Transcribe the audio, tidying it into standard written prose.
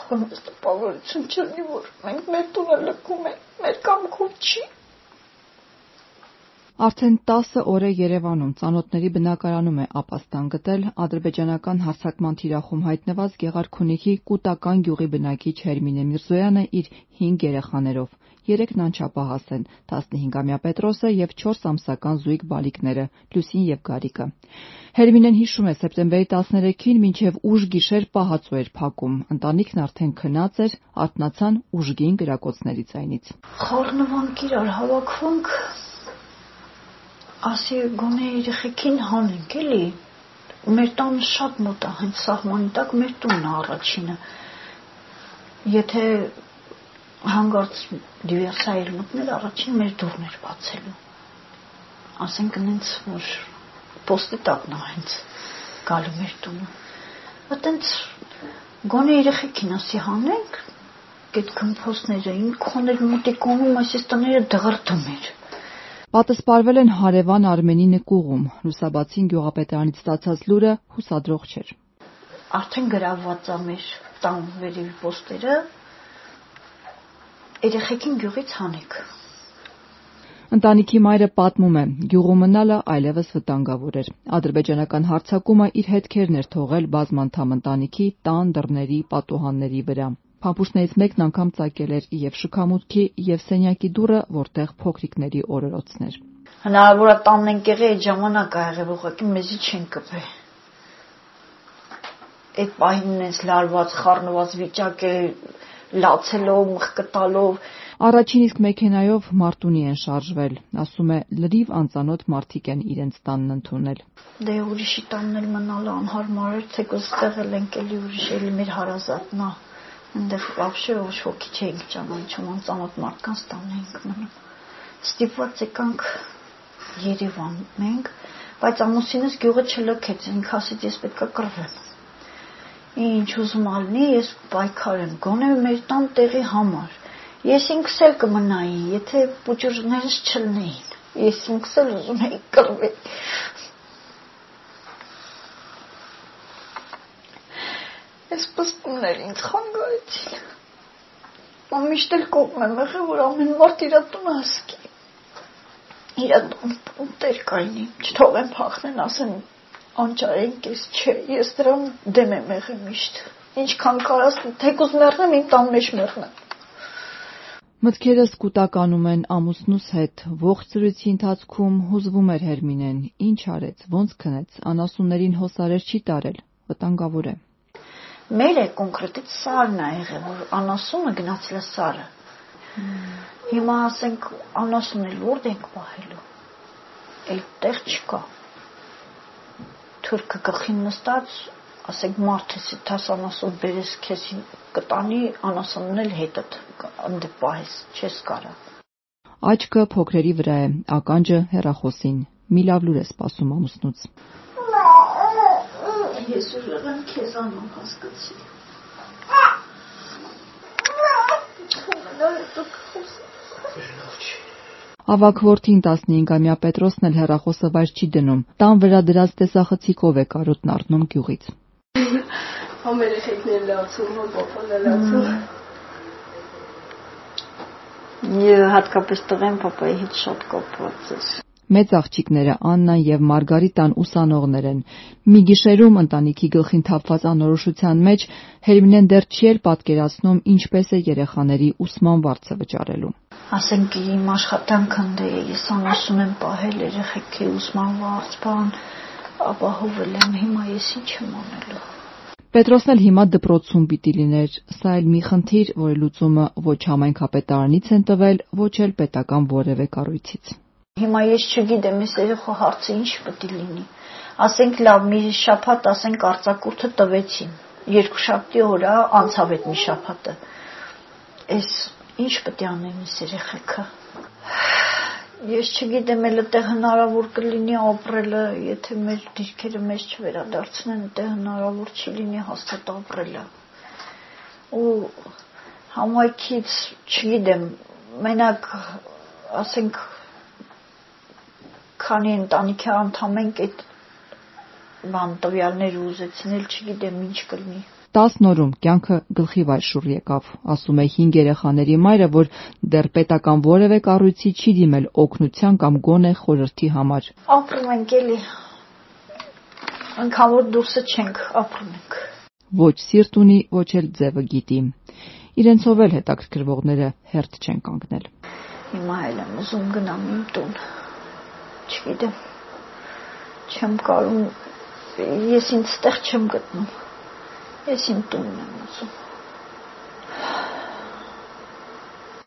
թողեմ այս տպավորություն չլինի, որ մենք մեր տունը լքում ենք, մեր կամքով չի։ Արդեն 10 օր է Երևանում ծանոթների բնակարանում է ապաստան գտել ադրբեջանական հարձակման թիրախում հայտնված Գեղարքունիքի Կուտական գյուղի բնակիչ Հերմինե Միրզոյանը իր 5 երեխաներով։ 3-ն անչափահաս են՝ 15-ամյա Պետրոսը և 4 ամսական զույգ բալիկները՝ Լուսին և Գարիկը։ Հերմինեն հիշում է սեպտեմբերի 13-ին մինչև ուշ գիշեր պահածո էր փակում։ Ընտանիքն արդեն քնած էր, արթնացան ուժգին կրակոցների ձայնից։ Խառնվանք իրար հավաքվանք, ասի գոնե երեխեքին հանենք էլի, մեր տանը շատ մոտ է, հենց սահմանի տակ մեր տունն է առաջինը, եթե հանգարց դիվերսիա մտներ առաջին մեր դուռն էր բացելու, ասենք նենց որ պոստի տակն է հենց գալու մեր տունը, այտենց գոնե երեխեքին ասի հանենք, այդ կմփոստները, ինքոներ մոտիկոնում այս տները դղրդում էր։ Պատսպարվել են հարևան Արմենի նկուղում, լուսաբացին գյուղապետարանից ստացած լուրը հուսադրող չէր։ Արդեն գրավված է մեր տան վերևի պոստերը, երեխեքին գյուղից հանեք։ Ընտանիքի մայրը պատմում է, գյուղում մնալը այլևս վտանգավոր էր։ Ադրբեջանական հարձակումը իր հետքերն էր թողել բազմանդամ ընտանիքի տան դռների պատուհանների վրա։ Փամփուշտներից մեկն անգամ ծակել էր և շքամուտքի և սենյակի դուռը, որտեղ փոքրիկների օրորոցն էր։ Հնարավոր է տանն ենք եղել, այդ ժամանակ ա եղել, ուղղակի մեզի չեն կպել։ Այդ պահին ինձ լարված, խառնված վիճակ է, լացելով, մխկտալով։ Առաջին իսկ մեքենայով Մարտունի են շարժվել, ասում է, լրիվ անծանոթ մարդիկ են իրենց տանն ընդունել։ Դե ուրիշի տանն էլ մնալը անհարմար էր, թեկուզ ստեղ էլ ենք էլի ուրիշ էլի մեր հարազատն է։ Այնտեղ вообще ոչ ոքի չէինք ճանաչում, անծանոթ մարդկանց տանն էինք մնում։ Ստիպված եկանք Երևան մենք, բայց ամուսինս գյուղը չլքեց, ինքը ասեց ես պետքա կռվեմ։ Ինչ ուզում ալնի, ես պայքար եմ, գոնե մեր տան տեղի համար։ Ես ինքս էլ կմնայի, եթե պուճուրներս չլնեին։ Ես ինքս էլ ուզում էի կռվել։ Այս պստումներ ինձ խանգարեցին։ Միշտ էլ կողմ եմ եղել, որ ամեն մարդ իր տունը հասկի։ Իր տուն տեր կայնի, չթողեն փախնեն, ասեն անճարեն կես չէ, ես դրան դեմ եմ եղել միշտ։ Ինչքան կարաս, թեկուզ մեռնեմ, իմ տան մեջ մեռնեմ։ Մտքերս կուտականում են ամուսնուս հետ, ողջ զրույցի ընթացքում հուզվում էր Հերմինեն, ինչ արեց, ոնց քնեց, անասուններին հոսարեր չի տարել, վտանգավոր է։ Մեր է կոնկրետից սարն է եղել, որ անասունը գնացել է սարը։ Հիմա ասենք անասուն էլ որդ ենք պահելու, էլ տեղ չկա։ Թուրքը գլխին նստած, ասենք մարդես թաս անասուն բերես քեզ կտանի, անասունն էլ հետդ ընդ պահես, չես կարա։ Աչքը փոքրերի վրա է, ականջը հեռախոսին։ Մի լավ լուր է սպասում ամուսնուց։ Ես ուժեղան քեզանում հասկացի։ Ավագ որդին 15-ամյա Պետրոսն էլ հեռախոսը վայր չի դնում, տան վրա դրած տեսախցիկով է կարոտն առնում գյուղից։ Համ երեխեքներ լացում, համ պապան է լացում։ Հատկապես տղեն պապայի հետ շատ կապված էր։ Մեծ աղջիկները Աննան և Մարգարիտան ուսանողներ են։ Մի գիշերում ընտանիքի գլխին թափված անորոշության մեջ Հերմինեն դեռ չի էլ պատկերացնում ինչպես է երեխաների ուսման վարձը վճարելու։ Ասենք իմ աշխատանքն դե ես անասուն եմ պահել, երեխեքի ուսման վարձ, բան, ապահովել եմ, հիմա ես ինչ եմ անելու։ Պետրոսն էլ հիմա դպրոցում պիտի լիներ, սա էլ մի խնդիր, որի լուծումը ոչ համայնքապետարանից են տվել, ոչ էլ պետական որևէ կառույցից։ Հիմա ես չգիտեմ, այս երեխա հարցը ինչ պետք է լինի։ Ասենք լավ, մի շաբաթ ասենք արձակուրդը տվեցին։ Երկուշաբթի օր անցավ այդ մի շաբաթը։ Այս ինչ պետք է անեն այս երեխեքը։ Ես չգիտեմ, էլ այդտեղ հնարավոր կլինի ապրելը, եթե մեր դիրքերը մեզ չվերադարձնեն, այդտեղ հնարավոր չի լինի հաստատ ապրելը։ Ու համայնքից չգիտեմ, մենակ ասենք քանի ընտանիքի անդամ ենք այդ տվյալները ուզեցին, էլ չգիտեմ ինչ կլինի։ 10 օրում կյանքը գլխիվայր շուռ եկավ, ասում է 5 երեխաների մայրը, որ դեռ պետական որևէ կառույցի չի դիմել օգնության կամ գոնե խորհրդի համար։ Ապրում ենք էլի։ Անկամ որ դուրսը չենք, ապրում ենք։ Ոչ սիրտ ունի, ոչ էլ ձևը գիտի։ Իրենցով էլ հետաքրքրվողները հերթ չեն կանգնել։ Հիմա էլ եմ ուզում գնամ իմ տուն։ Չգիտեմ։ Չեմ կարում, ես ինձ ստեղ չեմ գտնում։ Ես իմ տունն եմ ուզում։